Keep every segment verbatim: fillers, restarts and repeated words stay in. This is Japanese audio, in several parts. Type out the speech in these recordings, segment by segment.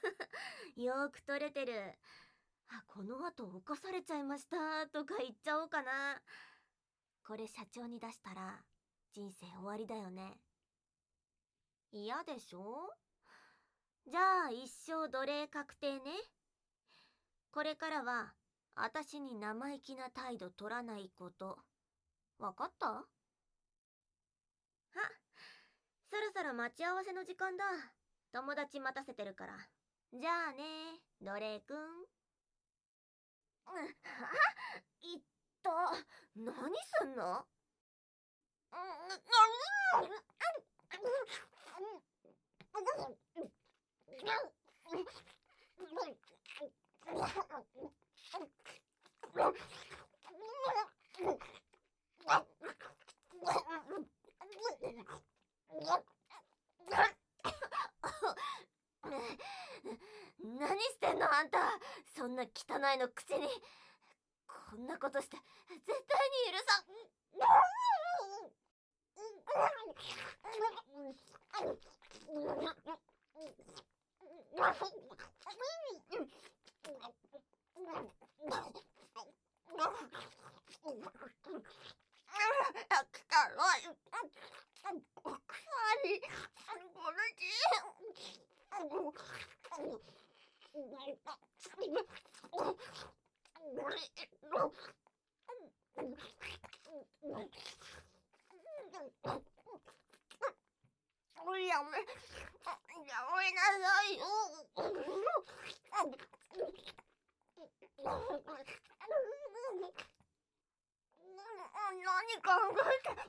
よーく撮れてる。あ、この後犯されちゃいましたとか言っちゃおうかな。これ社長に出したら人生終わりだよね。嫌でしょ？じゃあ一生奴隷確定ね。これからは私に生意気な態度取らないこと。わかった？は、そろそろ待ち合わせの時間だ。友達待たせてるから。じゃあね、奴隷くん。あ、いった。何すんの？何してんのあんた。そんな汚いの口に。こんなことして絶対に許さん。やめ、やめなさいよ。何考えて。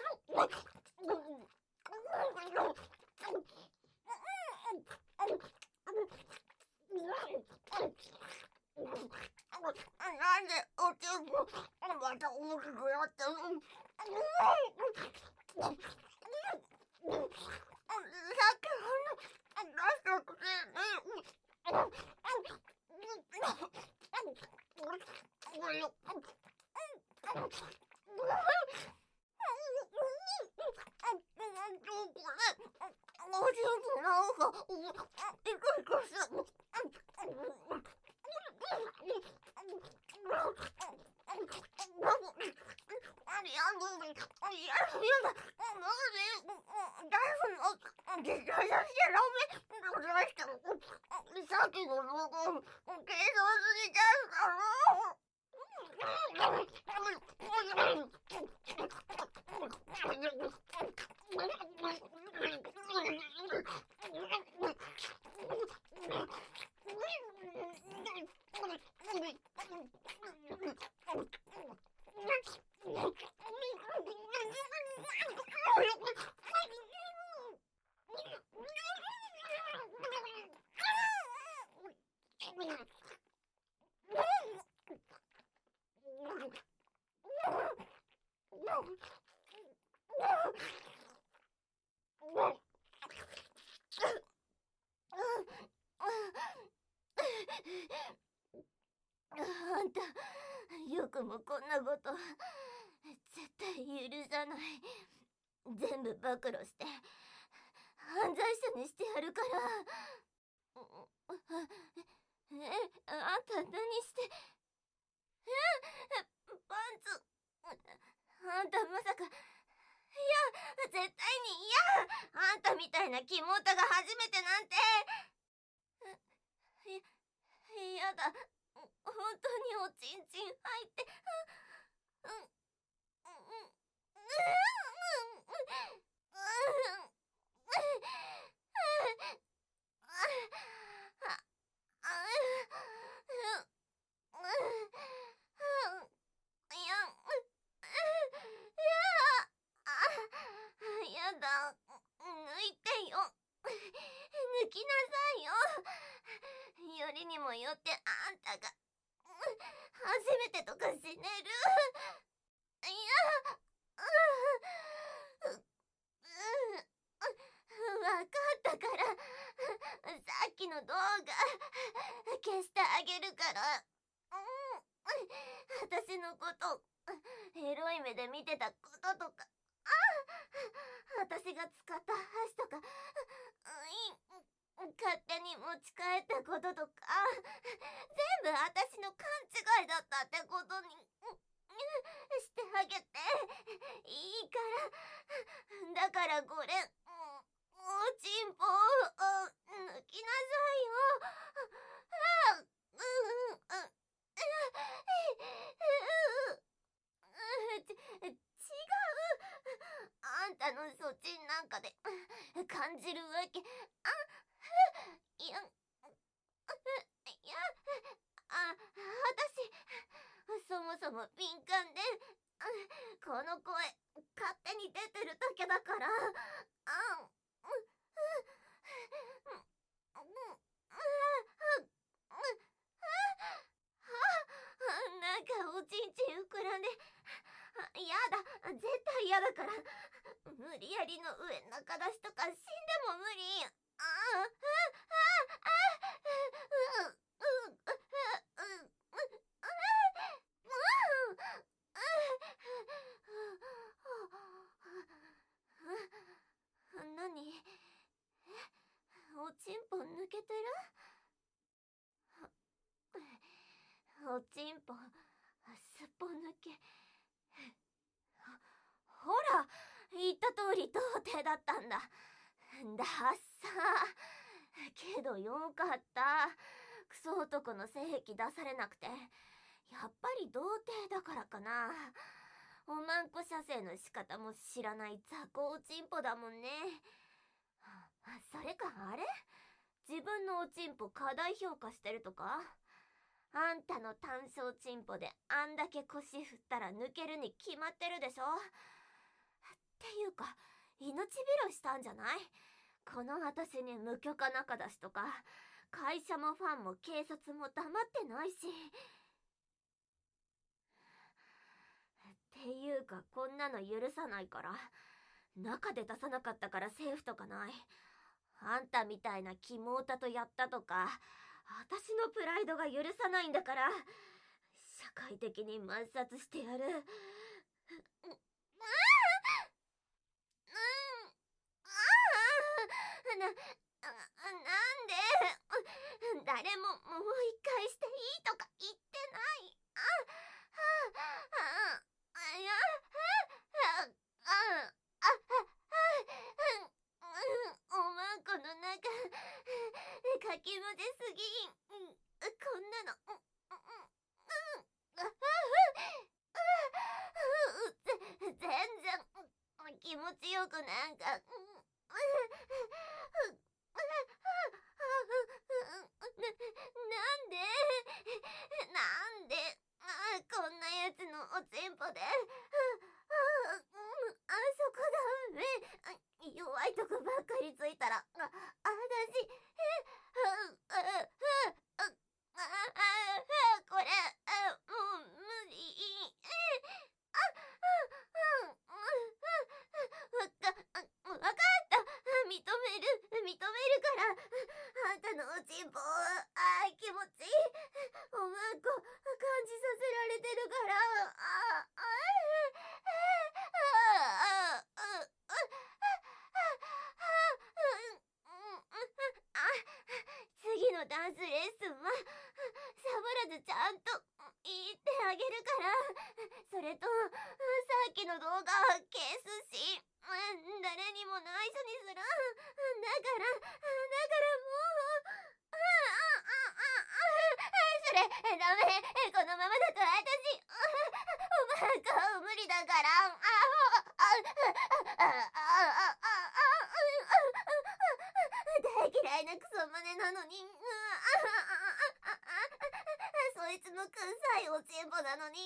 なんでおちんこまた大きくなったの？さっきあの出したくせに。さっきの動画、計算すぎちゃうだろ。あんた、よくもこんなこと絶対許さない。全部暴露して犯罪者にしてやるから。え、あんた何して。え、パンツ。あんたまさか。いや、絶対に嫌。あんたみたいなキモータが初めてなんて。い、やだ。本当におちんちん入って。うん、うん、うん、うん、やだ、抜いてよ。抜きなさいよ。よりにもよってあんたが初めてとかしねる。いや、わかったから、さっきの動画消してあげるから。私のことエロい目で見てたこととか、私が使った箸とか勝手に持持ち帰ったこととか、全部私の勘違いだったってことにしてあげていいから。だからこれ、おちんぽを抜きなさいよ。あうんうんち違う。あんたのそっちなんかで感じるわけ。あいやいやあ私そもそも敏感で、この声勝手に出てるだけだから。あなんかおちんちん膨らんでやだ、絶対嫌だから。無理やりの上中出しとか死んでも無理。ああああ何？おちんぽ抜けてる？おちんぽすっぽ抜け。ほら、言った通り童貞だったんだ。だっさ。けどよかった。クソ男の性癖出されなくて。やっぱり童貞だからかな。おまんこ射精の仕方も知らない雑魚おちんぽだもんね。それかあれ？自分のおちんぽ過大評価してるとか？あんたの単小チンポであんだけ腰振ったら抜けるに決まってるでしょ。っていうか命拾いしたんじゃない？この私に無許可中出しとか、会社もファンも警察も黙ってないし。っていうかこんなの許さないから。中で出さなかったからセーフとかない。あんたみたいなキモータとやったとか、私のプライドが許さないんだから。社会的に抹殺してやる。うんな、なんで誰ももう一回していいとか言ってない。あああいやああおまんこの中かき混ぜすぎん。こんなの全然気持ちよくなんかなんでなんでこんなやつのおちんぽで。あそこだ上。弱いとこばっかりついたらあ私これもう無理。わかった認める認めるからあんたのおちんぽあー気持ちいい。おまんこ感じさせられてるからああ次のダンスレッスンはサボらずちゃんと言ってあげるから。それとさっきの動画は消すし誰にも内緒にする。だからだからもうそれダメ。このままだと私おまんこ無理だから。大嫌いなクソマネなのにそいつもくんさいおちんぽなのに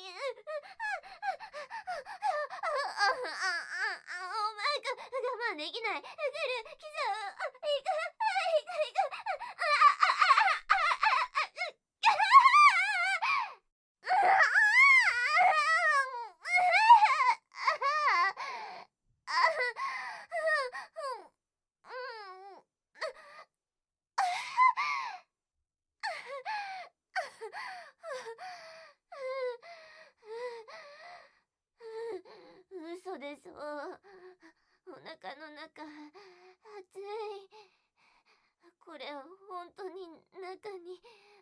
おまんこ我慢できない。来る来ちゃう。いくいくいく嘘でしょ。お腹の中熱い。ここれ本当に中に